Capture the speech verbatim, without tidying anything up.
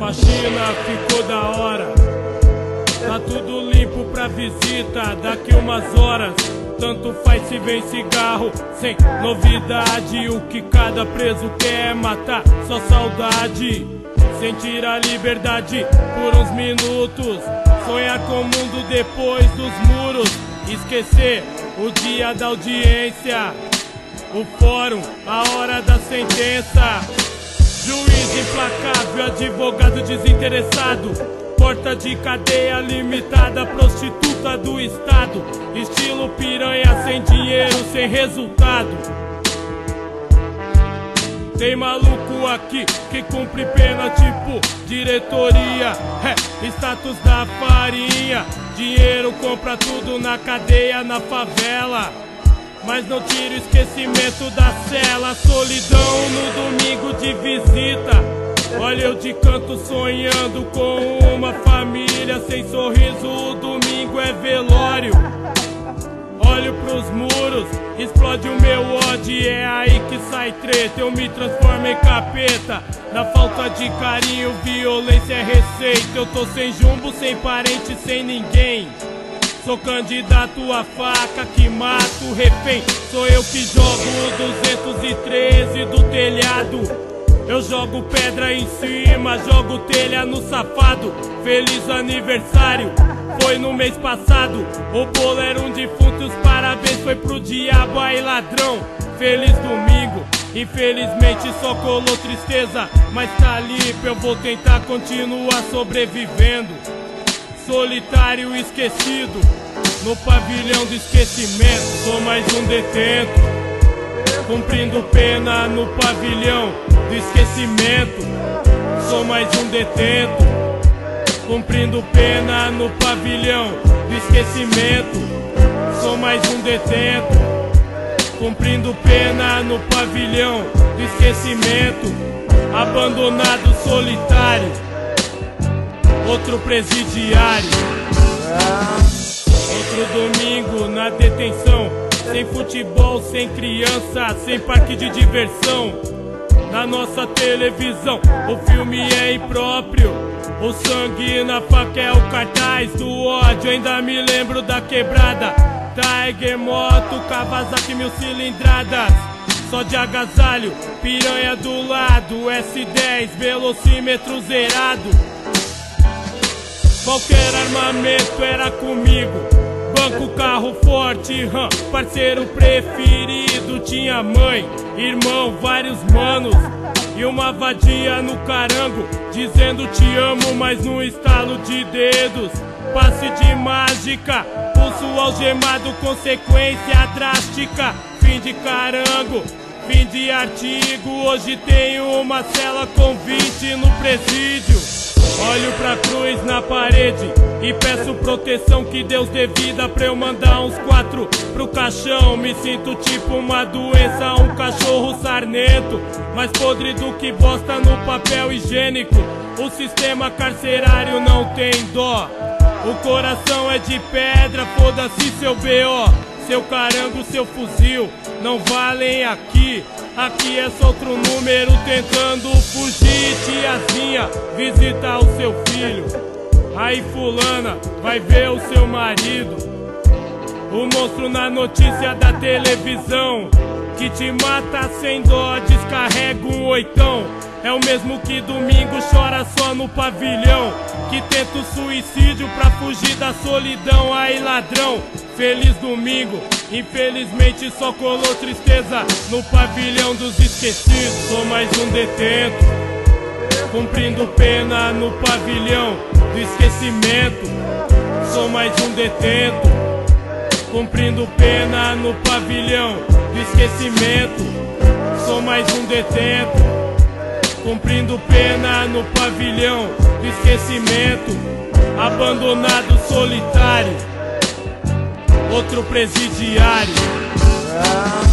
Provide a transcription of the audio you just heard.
faxina ficou da hora. Tá tudo limpo pra visita daqui umas horas. Tanto faz se vem cigarro, sem novidade. O que cada preso quer é matar sua saudade. Sentir a liberdade por uns minutos. Sonhar com o mundo depois dos muros. Esquecer o dia da audiência, o fórum, a hora da sentença. Juiz implacável, advogado desinteressado. Porta de cadeia limitada, prostituta do estado. Estilo piranha, sem dinheiro, sem resultado. Tem maluco aqui que cumpre pena tipo diretoria, é, status da farinha. Dinheiro compra tudo na cadeia, na favela. Mas não tira o esquecimento da cela. Solidão no domingo de visita. Olha eu de canto sonhando com uma família. Sem sorriso o domingo é velório. Olho pros muros, explode o meu ódio. É aí que sai treta, eu me transformo em capeta. Na falta de carinho, violência é receita. Eu tô sem jumbo, sem parente, sem ninguém. Sou candidato a faca que mata o refém. Sou eu que jogo o duzentos e treze do telhado. Eu jogo pedra em cima, jogo telha no safado. Feliz aniversário, foi no mês passado. O bolo era um defunto, os parabéns foi pro diabo, aí ladrão. Feliz domingo, infelizmente só colou tristeza. Mas tá limpo, eu vou tentar continuar sobrevivendo. Solitário esquecido, no pavilhão do esquecimento. Sou mais um detento, cumprindo pena no pavilhão do esquecimento. Sou mais um detento, cumprindo pena no pavilhão do esquecimento. Sou mais um detento, cumprindo pena no pavilhão do esquecimento. Abandonado, solitário, outro presidiário. Outro domingo na detenção. Sem futebol, sem criança, sem parque de diversão. Na nossa televisão, o filme é impróprio. O sangue na faca é o cartaz do ódio. Ainda me lembro da quebrada. Tiger, moto, Kawasaki, mil cilindradas. Só de agasalho, piranha do lado. S dez, velocímetro zerado. Qualquer armamento era comigo. Banco, carro forte, hum, parceiro preferido. Tinha mãe, irmão, vários manos e uma vadia no carango, dizendo te amo, mas no estalo de dedos. Passe de mágica, pulso algemado, consequência drástica. Fim de carango, fim de artigo. Hoje tenho uma cela com vinte no presídio. Olho pra cruz na parede e peço proteção, que Deus dê vida pra eu mandar uns quatro pro caixão. Me sinto tipo uma doença, um cachorro sarnento, mais podre do que bosta no papel higiênico. O sistema carcerário não tem dó. O coração é de pedra, foda-se seu B O. Seu carango, seu fuzil não valem aqui. Aqui é só outro número tentando fugir. Tiazinha, visitar o seu filho. Aí fulana, vai ver o seu marido. O monstro na notícia da televisão, que te mata sem dó, descarrega um oitão. É o mesmo que domingo chora só no pavilhão, que tenta o suicídio pra fugir da solidão. Aí ladrão, feliz domingo, infelizmente só colou tristeza no pavilhão dos esquecidos. Sou mais um detento, cumprindo pena no pavilhão do esquecimento. Sou mais um detento, cumprindo pena no pavilhão do esquecimento. Sou mais um detento, cumprindo pena no pavilhão do esquecimento. Abandonado, solitário, outro presidiário.